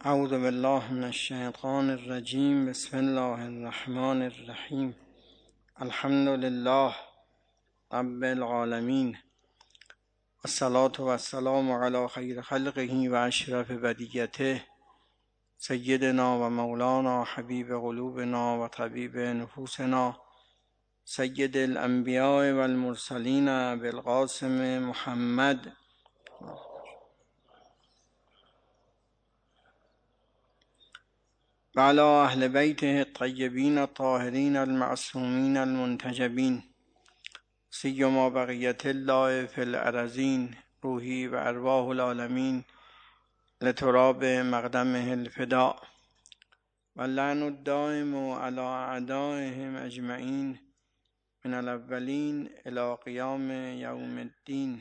اعوذ بالله من الشیطان الرجیم. بسم الله الرحمن الرحیم. الحمد لله رب العالمین، الصلاة و السلام علی خیر خلقه و اشرف بریته، سیدنا و مولانا حبیب قلوبنا و طبیب نفوسنا، سید الانبیاء و المرسلین بالقاسم محمد و علی اهل بیته الطیبین الطاهرین المعصومین المنتجبین، سیما بقیت الله فی الارضین، روحی و ارواح العالمین لتراب مقدمه الفداء، و لعن الدائم علی اعدائهم اجمعین من الاولین الی قیام یوم الدین.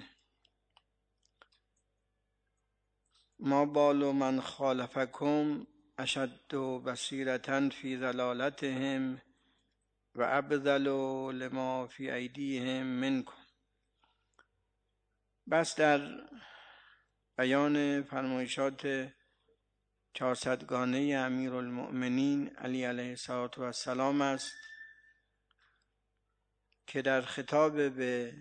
ما بال من خالفکم اشد بصیرة فی ضلالتهم و ابذل لما فی ایدیهم منکم. بس در بیان فرمایشات 400 گانه امیرالمؤمنین علی علیه السلام است که در خطاب به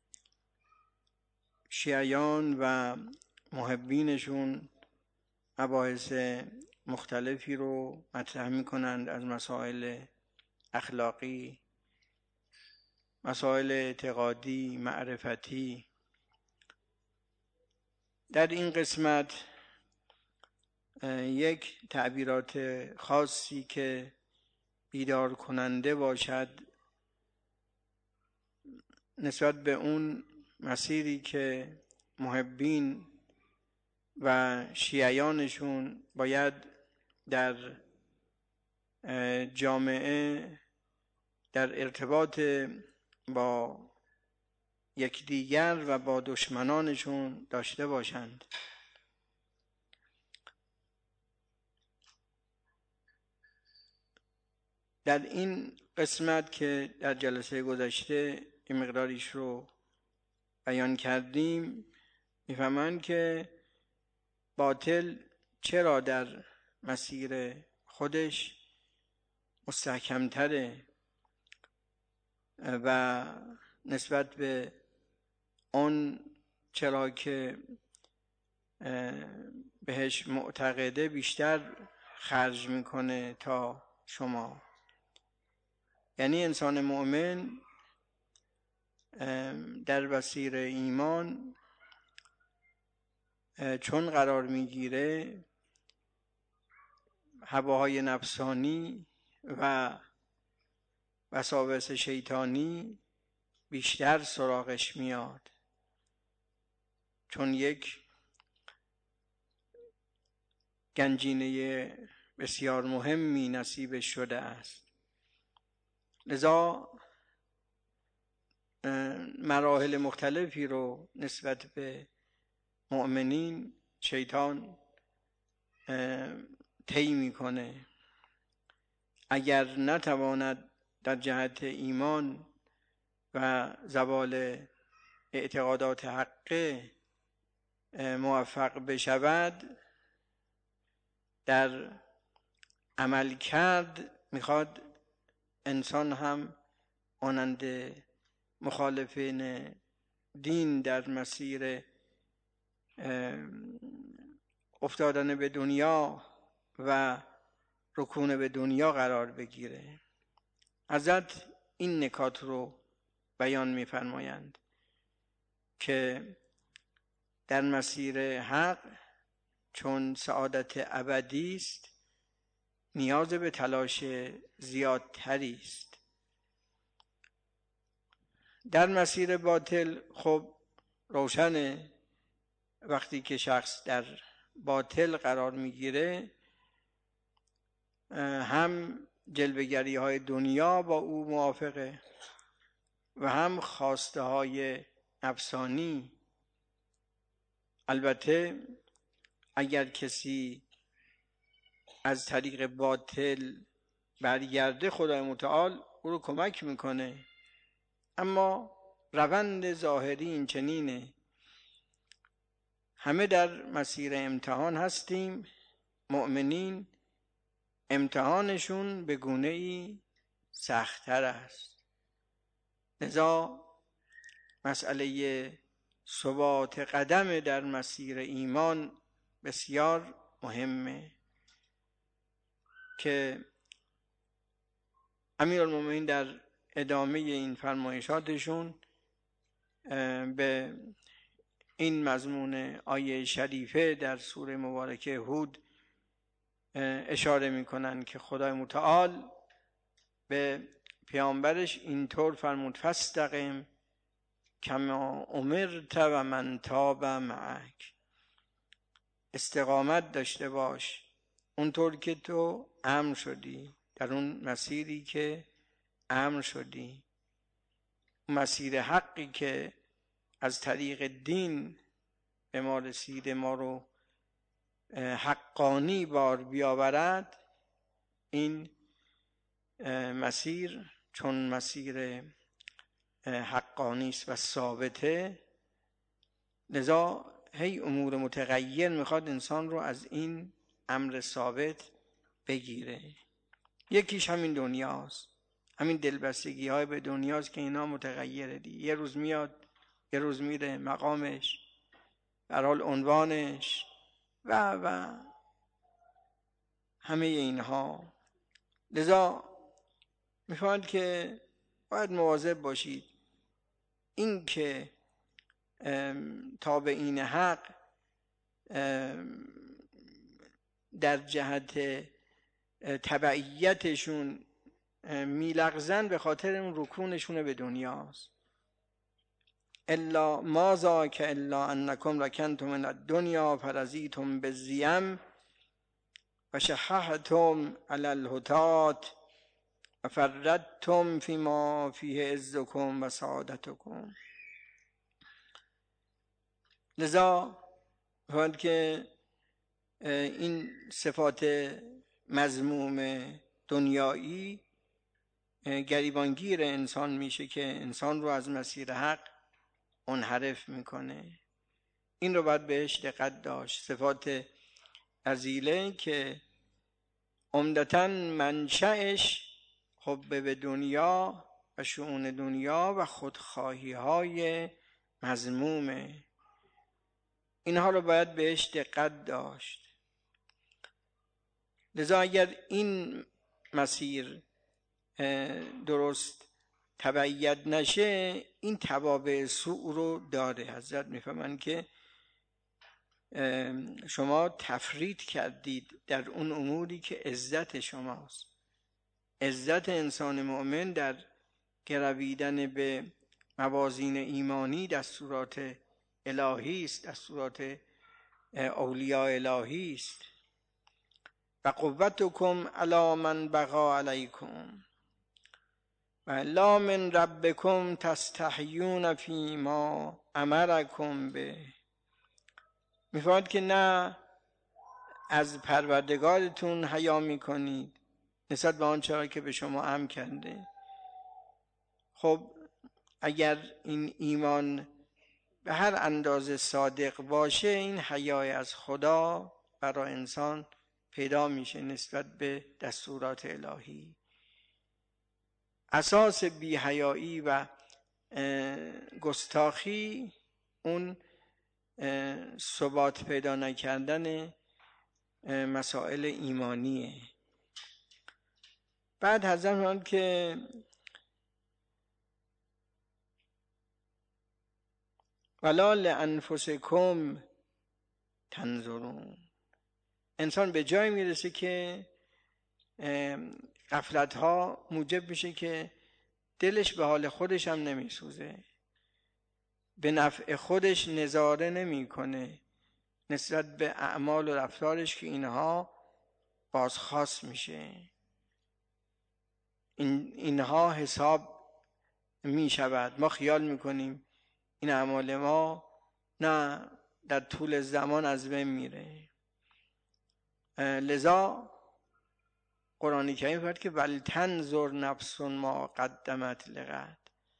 شیعیان و محبینشون مباحث مختلفی رو مطرح می کنند، از مسائل اخلاقی، مسائل اعتقادی، معرفتی. در این قسمت یک تعبیرات خاصی که بیدار کننده باشد نسبت به اون مسیری که محبین و شیعیانشون باید در جامعه در ارتباط با یکدیگر و با دشمنانشون داشته باشند. در این قسمت که در جلسه گذشته این مقداریش رو بیان کردیم، میفهمند که باطل چرا در مسیر خودش مستحکمتره و نسبت به اون چرا که بهش معتقده بیشتر خرج میکنه تا شما. یعنی انسان مؤمن در مسیر ایمان چون قرار میگیره هواهای نفسانی و وساوس شیطانی بیشتر سراغش میاد، چون یک گنجینه بسیار مهمی نصیبش شده است. لذا مراحل مختلفی رو نسبت به مؤمنین شیطان طی میکنه. اگر نتواند در جهت ایمان و زوال اعتقادات حقه موفق بشود، در عمل کرد میخواد انسان هم مانند مخالفین دین در مسیر افتادن به دنیا و رکون به دنیا قرار بگیره. حضرت این نکات رو بیان می‌فرمایند که در مسیر حق چون سعادت ابدی است نیاز به تلاش زیادتری است. در مسیر باطل خب روشنه وقتی که شخص در باطل قرار میگیره هم جلوه‌گری های دنیا با او موافقه و هم خواسته های نفسانی. البته اگر کسی از طریق باطل برگرده خدای متعال او رو کمک میکنه، اما روند ظاهری این چنینه. همه در مسیر امتحان هستیم مؤمنین امتحانشون به گونه‌ای سخت‌تر است. لذا مسئله ثبات قدم در مسیر ایمان بسیار مهمه که امیرالمومنین در ادامه این فرمایشاتشون به این مضمون آیه شریفه در سوره مبارکه هود اشاره میکنن که خدای متعال به پیامبرش اینطور فرمود فاستقم کما امرت و من تاب معک، استقامت داشته باش اونطور که تو امر شدی، در اون مسیری که امر شدی، مسیر حقی که از طریق دین به ما رسیده، ما رو حقانی بار بیاورد. این مسیر چون مسیر حقانی است و ثابته، لذا هی امور متغیر میخواد انسان رو از این امر ثابت بگیره. یکیش همین دنیاست، همین دلبستگی های به دنیاست که اینا متغیره دی. یه روز میاد یه روز میره، مقامش، در حال عنوانش و همه اینها. لذا میخواد که باید مواظب باشید این که تابعین حق در جهت تبعیتشون میلغزن به خاطر اون رکونشون به دنیاست. الا ما ذاک الا انکم رکنتم من الدنیا فرضیتم بالزیم و شححتم علی الهتات و فردتم فیما فیه عزکم و سعادتکم. لذا باید که این صفات مذموم دنیایی گریبانگیر انسان میشه که انسان رو از مسیر حق منحرف میکنه. این رو باید بهش دقت داشت. صفات رذیله که عمدتاً منشأش حب به دنیا و شؤون دنیا و خودخواهی های مذمومه. اینها رو باید بهش دقت داشت. لذا اگر این مسیر درست تبعیت نشه، این توابع سوء رو داره. حضرت میفهمن که شما تفرید کردید در اون اموری که عزت شماست. عزت انسان مؤمن در گرویدن به موازین ایمانی دستورات الهی است، دستورات اولیاء الهی است. و قوتکم علی من بغا علیکم و لا من ربکم تستحیون فیما امرکم به. میفرماید که نه از پروردگارتون حیا میکنید نسبت به آنچه که به شما امر کرده. خب اگر این ایمان به هر اندازه صادق باشه، این حیای از خدا برای انسان پیدا میشه نسبت به دستورات الهی. اساس بی‌حیایی و گستاخی اون ثبات پیدا نکردن مسائل ایمانیه. بعد حضرت میگن که ولا لانفسکم تنظرون. انسان به جای میرسه که غفلت ها موجب میشه که دلش به حال خودش هم نمیسوزه، به نفع خودش نظاره نمیکنه نسبت به اعمال و رفتارش که اینها بازخواست میشه، اینها حساب میشود. ما خیال میکنیم این اعمال ما نه، در طول زمان از بین میره. لذا قرآن کریم فرمود که ولتنظر نفس ما قدمت لغد.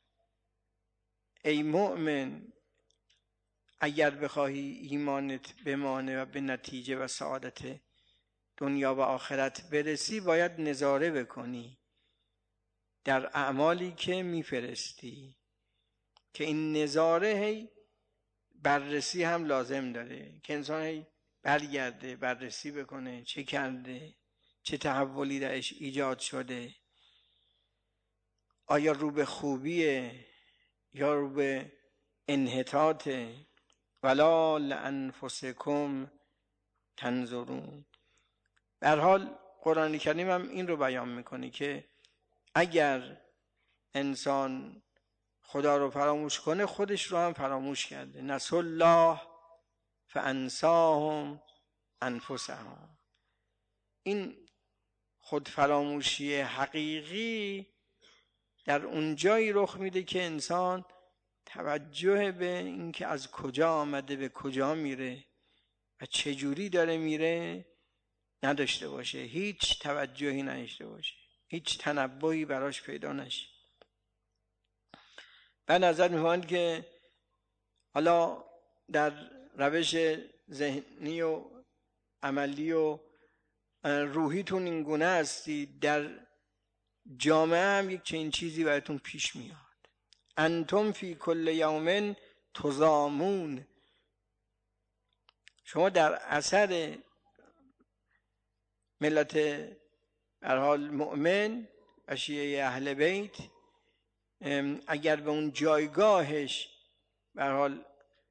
ای مؤمن، اگر بخواهی ایمانت بمانه و به نتیجه و سعادت دنیا و آخرت برسی باید نظاره بکنی در اعمالی که میفرستی، که این نظاره هی بررسی هم لازم داره، که انسان هی برگرده بررسی بکنه چه کرده، چه تحولی درش ایجاد شده، آیا رو به خوبیه یا رو به انحطاطه. ولا لانفسکم تنظرون. به هر حال قرآن کریم هم این رو بیان میکنه که اگر انسان خدا رو فراموش کنه خودش رو هم فراموش کرده. نسوا الله فانساهم انفسهم. این خود فراموشی حقیقی در اون جایی رخ میده که انسان توجه به این که از کجا آمده به کجا میره و چجوری داره میره نداشته باشه، هیچ توجهی نداشته باشه، هیچ تنبهی براش پیدا نشه. بعد نظر می‌کنند که حالا در روش ذهنی و عملی و روحیتون این گونه هستید، در جامعه هم یک چنین چیزی براتون پیش میاد. انتم فی کل یوم تضامون. شما در اثر ملت به هر حال مؤمن و شیعه اهل بیت اگر به اون جایگاهش به هر حال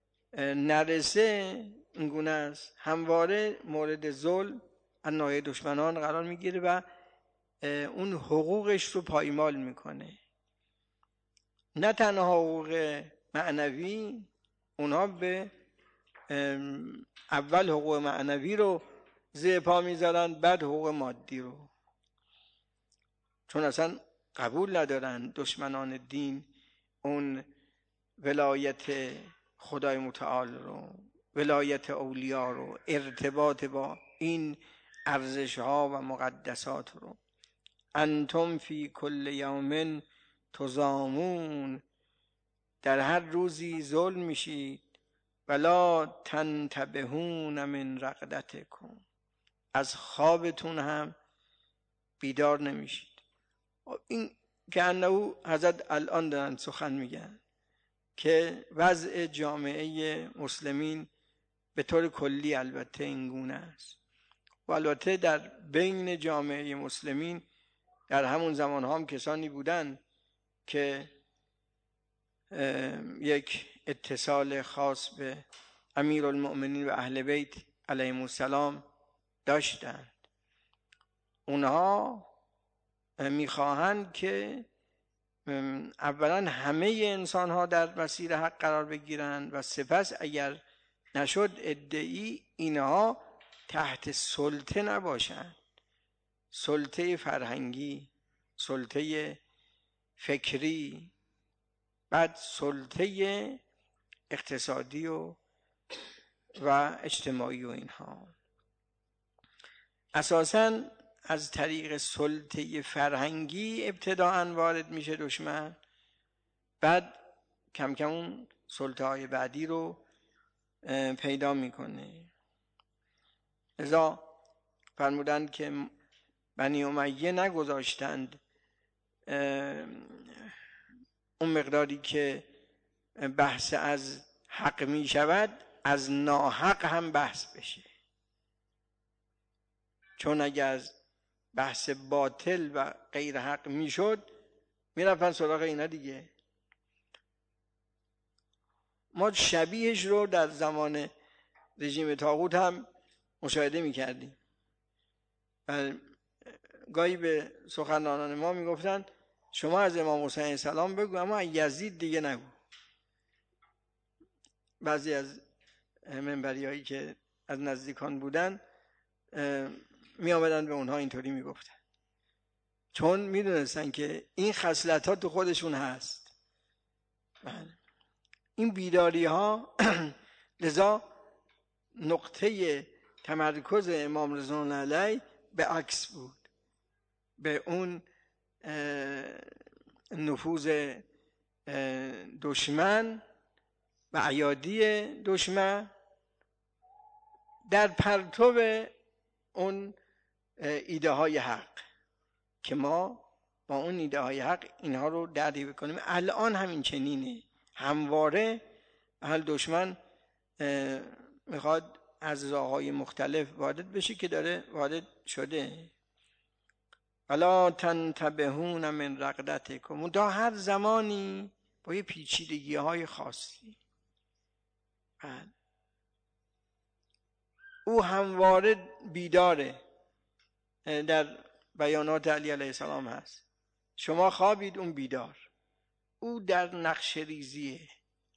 نرسه این گونه است، همواره مورد ظلم از ناحیه دشمنان قرار میگیره و اون حقوقش رو پایمال میکنه. نه تنها حقوق معنوی، اونها به اول حقوق معنوی رو زیر پا میذارن، بعد حقوق مادی رو، چون اصلا قبول ندارن دشمنان دین اون ولایت خدای متعال رو، ولایت اولیاء رو، ارتباط با این ارزش ها و مقدسات رو. انتم فی کل یوم تضامون. در هر روزی ظلم میشید. ولا تنتبهون من رقدتکم. از خوابتون هم بیدار نمیشید. این که انه حضرت الان دارن سخن میگن که وضع جامعه مسلمین به طور کلی البته این گونه است و البته در بین جامعه مسلمین در همون زمان هم کسانی بودن که یک اتصال خاص به امیرالمؤمنین و اهل بیت علیهم السلام داشتند. اونها میخواهند که اولا همه انسان ها در مسیر حق قرار بگیرند و سپس اگر نشد ادعی اینها تحت سلطه نباشند، سلطه فرهنگی، سلطه فکری، بعد سلطه اقتصادی و اجتماعی و اینها. اساساً از طریق سلطه فرهنگی ابتداءً وارد میشه دشمن، بعد کم کم اون سلطه های بعدی رو پیدا میکنه. لذا فرمودند که بنی امیه نگذاشتند اون مقداری که بحث از حق می شود از ناحق هم بحث بشه، چون اگر از بحث باطل و غیر حق می شد می رفتن سراغ اینا دیگه. ما شبیهش رو در زمان رژیم طاغوت هم مشاهده می کردیم. گاهی به سخنرانان ما می گفتن شما از امام حسین علیه السلام بگو اما یزید دیگه نگو. بعضی از منبری هایی که از نزدیکان بودن می آمدن به اونها اینطوری می گفتن، چون می دونستن که این خصلت ها تو خودشون هست. این بیداری ها لذا نقطه تمرکز امام رضوان علیه به عکس بود، به اون نفوذ دشمن و عیادی دشمن در پرتو اون ایده های حق که ما با اون ایده های حق اینها رو درک بکنیم. الان همین چنینه، همواره اهل دشمن میخواد از راه‌های مختلف وارد بشه که داره وارد شده. الا تنتبهون من رقدتکم، تا هر زمانی با یه پیچیدگی های خاصی. او همواره بیداره. در بیانات علی علیه السلام هست شما خوابید اون بیدار، او در نقش ریزیه.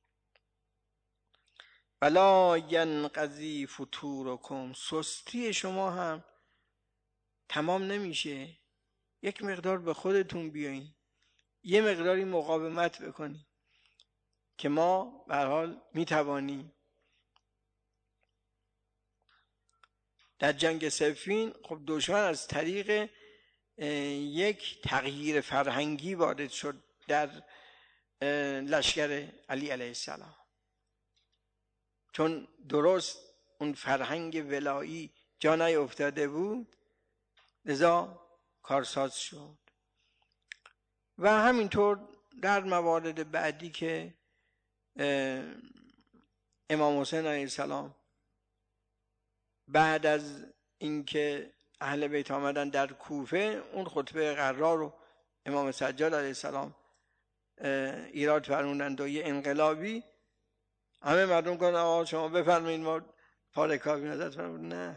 ولا ینقضی فتورکم، سستی شما هم تمام نمیشه. یک مقدار به خودتون بیاین، یه مقداری مقاومت بکنی که ما به هر حال میتوانیم. در جنگ صفین خب دشمن از طریق یک تغییر فرهنگی وارد شد در لشکر علی علیه السلام، چون درست اون فرهنگ ولایی جا نیفتاده بود، لذا کارساز شد. و همینطور در موارد بعدی که امام حسین علیه السلام بعد از اینکه اهل بیت آمدن در کوفه، اون خطبه غرا رو امام سجاد علیه السلام ایراد فرمودند و یه انقلابی همه مردم گفتن آقا شما بفرمایید ما پارکابی نظرت فرمود. نه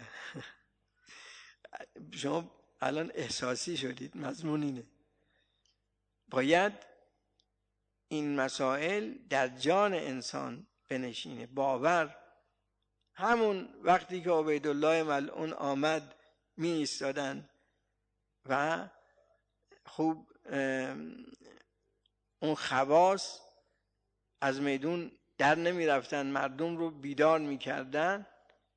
شما الان احساسی شدید، مضمون اینه. باید این مسائل در جان انسان بنشینه. باور همون وقتی که عبیدالله ملعون آمد می ایستادن و خوب اون خواص از میدون در نمی رفتن، مردم رو بیدار می کردن،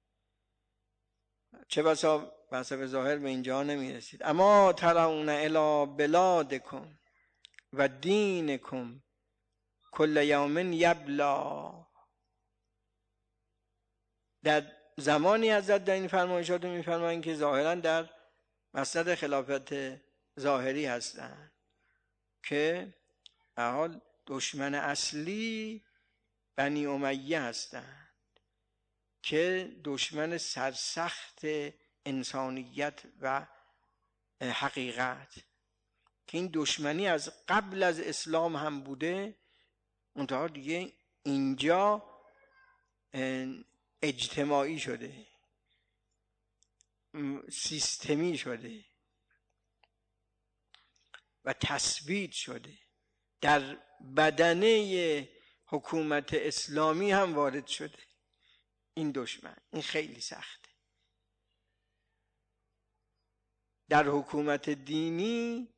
چه بسا به ظاهر به اینجا نمی رسید. اما ترون الی بلادکم و دینکم کل یوم یبلا. در زمانی حضرت در این فرمایشات رو میفرمایند که ظاهرا در مسند خلافت ظاهری هستند که به حال دشمن اصلی بنی امیه هستند که دشمن سرسخت انسانیت و حقیقت، که این دشمنی از قبل از اسلام هم بوده، منتها دیگه اینجا اجتماعی شده، سیستمی شده و تثبیت شده، در بدنه حکومت اسلامی هم وارد شده. این دشمن این خیلی سخته. در حکومت دینی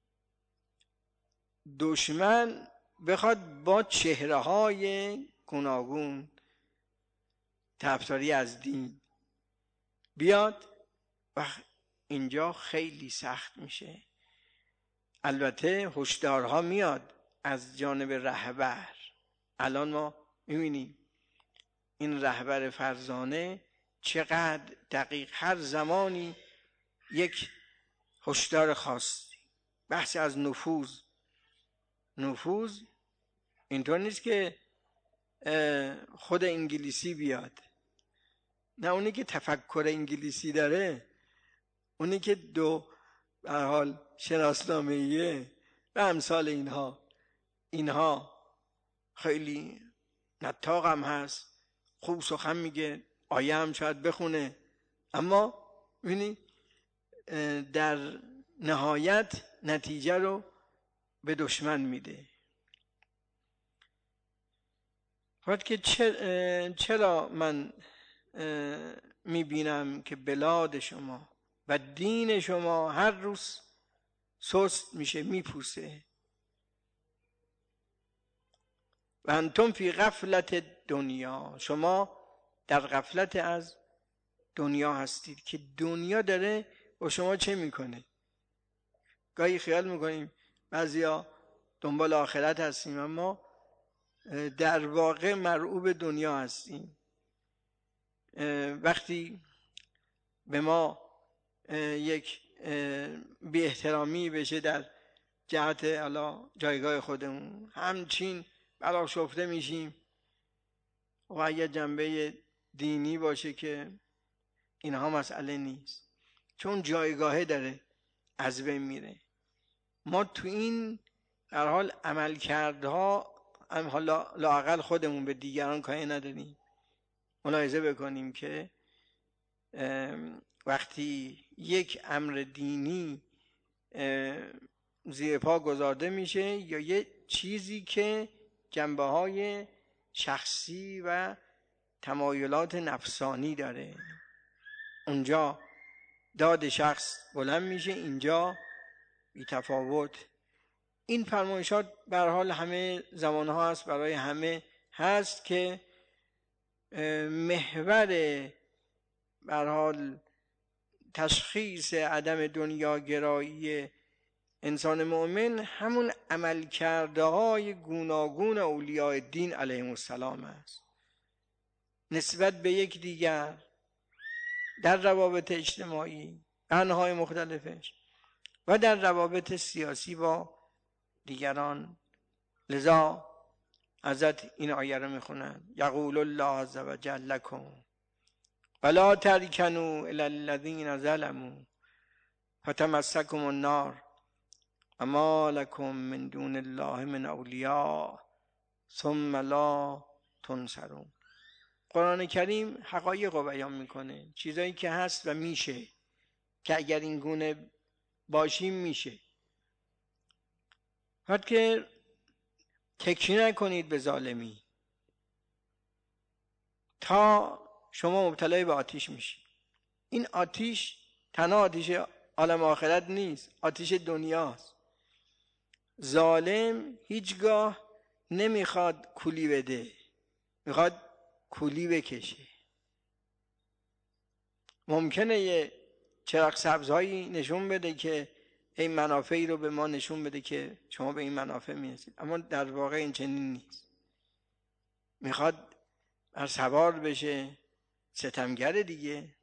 دشمن بخواد با چهره‌های گوناگون طرفداری از دین بیاد و اینجا خیلی سخت میشه. البته هشدارها میاد از جانب رهبر. الان ما میبینیم این رهبر فرزانه چقدر دقیق هر زمانی یک هشدار خاصی. بحث از نفوذ اینطور نیست که خود انگلیسی بیاد، نه، اونی که تفکر انگلیسی داره، اونی که به هر حال شناسنامه‌ایه و امثال اینها خیلی نطاق هم هست، خوب سخن میگه، آیه هم شاید بخونه، اما ببینی در نهایت نتیجه رو به دشمن میده. وقتی که چرا من میبینم که بلاد شما و دین شما هر روز سست میشه، میپوسه. و انتم فی غفلت دنیا، شما در غفلت از دنیا هستید که دنیا داره با شما چه میکنه. گاهی خیال میکنیم بعضیا دنبال آخرت هستیم، اما در واقع مرعوب دنیا هستیم. وقتی به ما یک بی احترامی بشه در جهت الا جایگاه خودمون، همچین برآشفته میشیم. و اگر جنبه دینی باشه که اینها مسئله نیست، چون جایگاهه داره از بین میره. ما تو این در حال عمل کردها لااقل خودمون به دیگران کاری نداریم. ملاحظه بکنیم که وقتی یک امر دینی زیر پا گذارده میشه یا یه چیزی که جنبه های شخصی و تمایلات نفسانی داره، اونجا داد شخص بلند میشه، اینجا بی تفاوت. این فرمایشات به هر حال همه زمانها هست، برای همه هست که محور به هر حال تشخیص عدم دنیاگرایی انسان مؤمن همون عملکردهای گوناگون اولیاء دین علیهم السلام است، نسبت به یک دیگر در روابط اجتماعی انواع مختلفش و در روابط سیاسی با دیگران. لذا حضرت این آیه رو میخونن: یقول الله عز وجل لکم ولا ترکنوا الی الذین ظلموا فتمسکم النار وما لکم من دون الله من اولیاء ثم لا تنصرون. قرآن کریم حقایق رو بیان میکنه، چیزایی که هست و میشه، که اگر این گونه باشیم میشه. فقط که تکیه نکنید به ظالمی تا شما مبتلای به آتیش میشید. این آتیش تنها آتیش عالم آخرت نیست، آتیش دنیاست. ظالم هیچگاه نمیخواد کولی بده، میخواد کولی بکشه. ممکنه یه چراغ سبزهایی نشون بده که این منافعی رو به ما نشون بده که شما به این منافع میرسید، اما در واقع این چنین نیست. میخواد بر سوار بشه، ستمگر دیگه.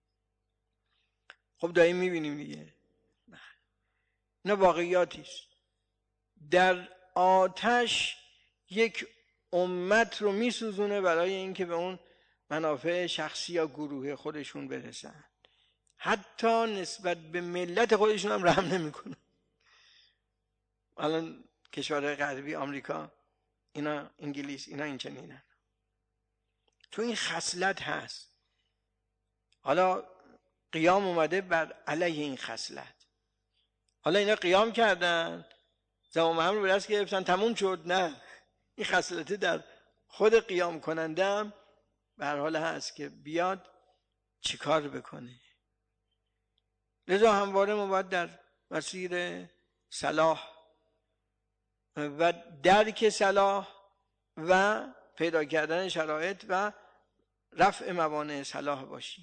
خب داریم میبینیم دیگه، اینا واقعیاتیست. در آتش یک امت رو میسوزونه برای اینکه به اون منافع شخصی یا گروه خودشون برسن، حتی نسبت به ملت خودشون هم رحم نمیکنه. الان کشور غربی، آمریکا، اینا انگلیس، اینا این چنینن، تو این خصلت هست. حالا قیام اومده بر علیه این خصلت. حالا اینا قیام کردن، زمام هم رو به دست گرفتن، تموم شد. نه، این خصلت در خود قیام کننده هم به هر حال هست که بیاد چیکار بکنه. لذا همواره ما باید در مسیر صلاح و درک صلاح و پیدا کردن شرایط و رفع موانع صلاح باشیم.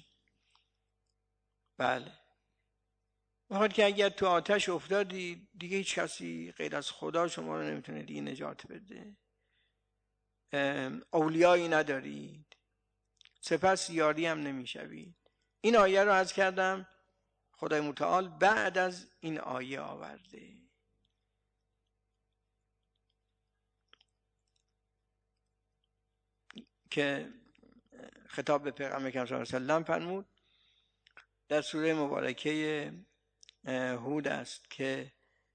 بله، میخواد که اگر تو آتش افتادی دیگه هیچ کسی غیر از خدا شما رو نمیتونه دیگه نجات بده. اولیایی ندارید، سپس یاری هم نمیشوید. این آیه رو عرض کردم خدای متعال بعد از این آیه آورده که خطاب به پیغمبر صلی الله علیه و سلم فرمود در سوره مبارکه هود است که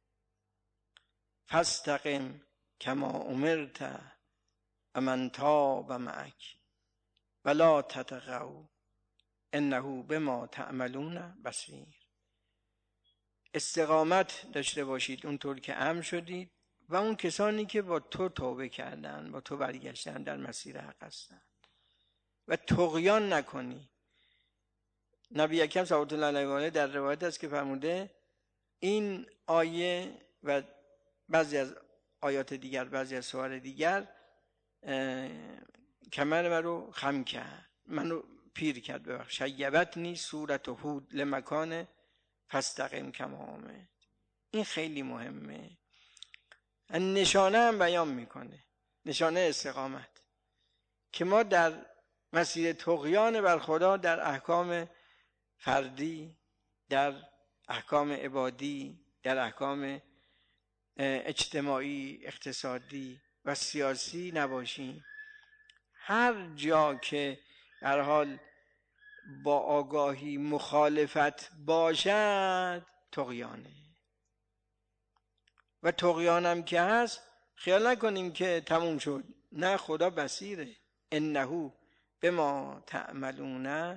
فاستقم کما امرت و من تاب معک ولا تطغوا انه بما تعملون بصیر. استقامت داشته باشید اونطور که امر شدید و اون کسانی که با تو توبه کردن، با تو برگشتن، در مسیر حق هستن، و طغیان نکنی. نبی اکرم صلی الله علیه و آله در روایت است که فرموده این آیه و بعضی از آیات دیگر، بعضی از سور دیگر کمر من رو خم کرد، منو پیر کرد، ببخش، شیبتنی صورت هود لمکان فاستقم کما امرت. این خیلی مهمه. نشانه هم بیان میکنه، نشانه استقامت، که ما در مسیر طغیان بر خدا در احکام فردی، در احکام عبادی، در احکام اجتماعی، اقتصادی و سیاسی نباشیم. هر جا که در حال با آگاهی مخالفت باشد طغیانه. و طغیانم که هست خیال نکنیم که تموم شد، نه، خدا بصیره. انه بما تعملون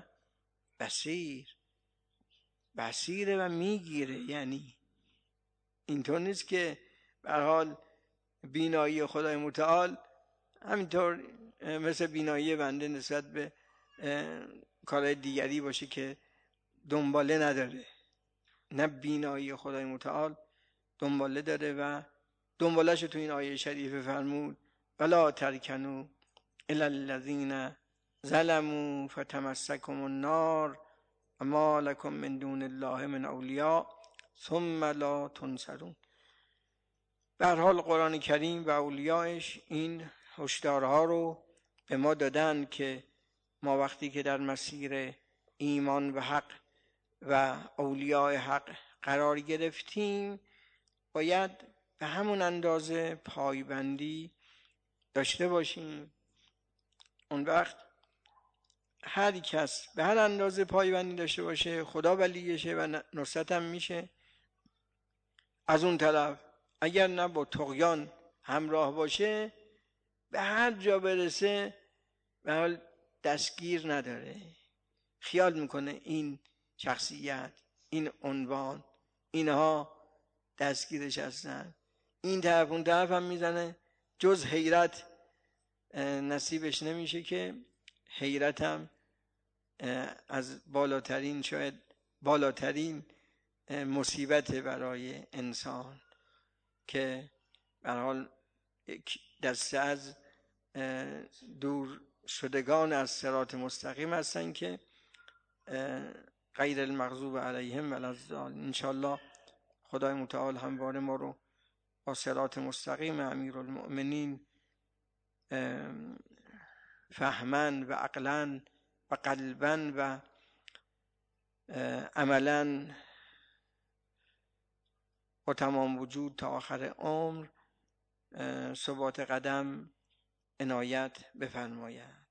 بصیره و میگیره. یعنی اینطور نیست که به هر حال بینایی خدای متعال همینطور مثل بینایی بنده نسبت به کارهای دیگری باشه که دنباله نداره. نه، بینایی خدای متعال دنباله داره و دنبالهش تو این آیه شریفه فرمود ولا ترکنوا الی الذین ظلموا فتمسکهم النار و ما لکم من دون الله من اولیاء ثم لا تنصرون. به هر حال قرآن کریم و اولیاءش این هشدارها رو به ما دادن که ما وقتی که در مسیر ایمان به حق و اولیاء حق قرار گرفتیم باید به همون اندازه پایبندی داشته باشیم. اون وقت هر کس به هر اندازه پایبندی داشته باشه خدا ولیشه و نصرت هم میشه. از اون طرف اگر نه با طغیان همراه باشه به هر جا برسه به حال دستگیر نداره، خیال میکنه این شخصیت، این عنوان، اینها دستگیرش هستن. این طرف اون طرف هم میزنه، جز حیرت نصیبش نمیشه که حیرت هم از بالاترین، شاید بالاترین مصیبت برای انسان که به هر حال یک دسته از دور شدگان از صراط مستقیم هستن که غیر المغضوب علیهم ولا الضالین. انشاءالله خدای متعال همواره ما رو با صراط مستقیم امیرالمؤمنین فهمن و عقلن و قلبن و عملا با تمام وجود تا آخر عمر ثبات قدم عنایت بفرماید.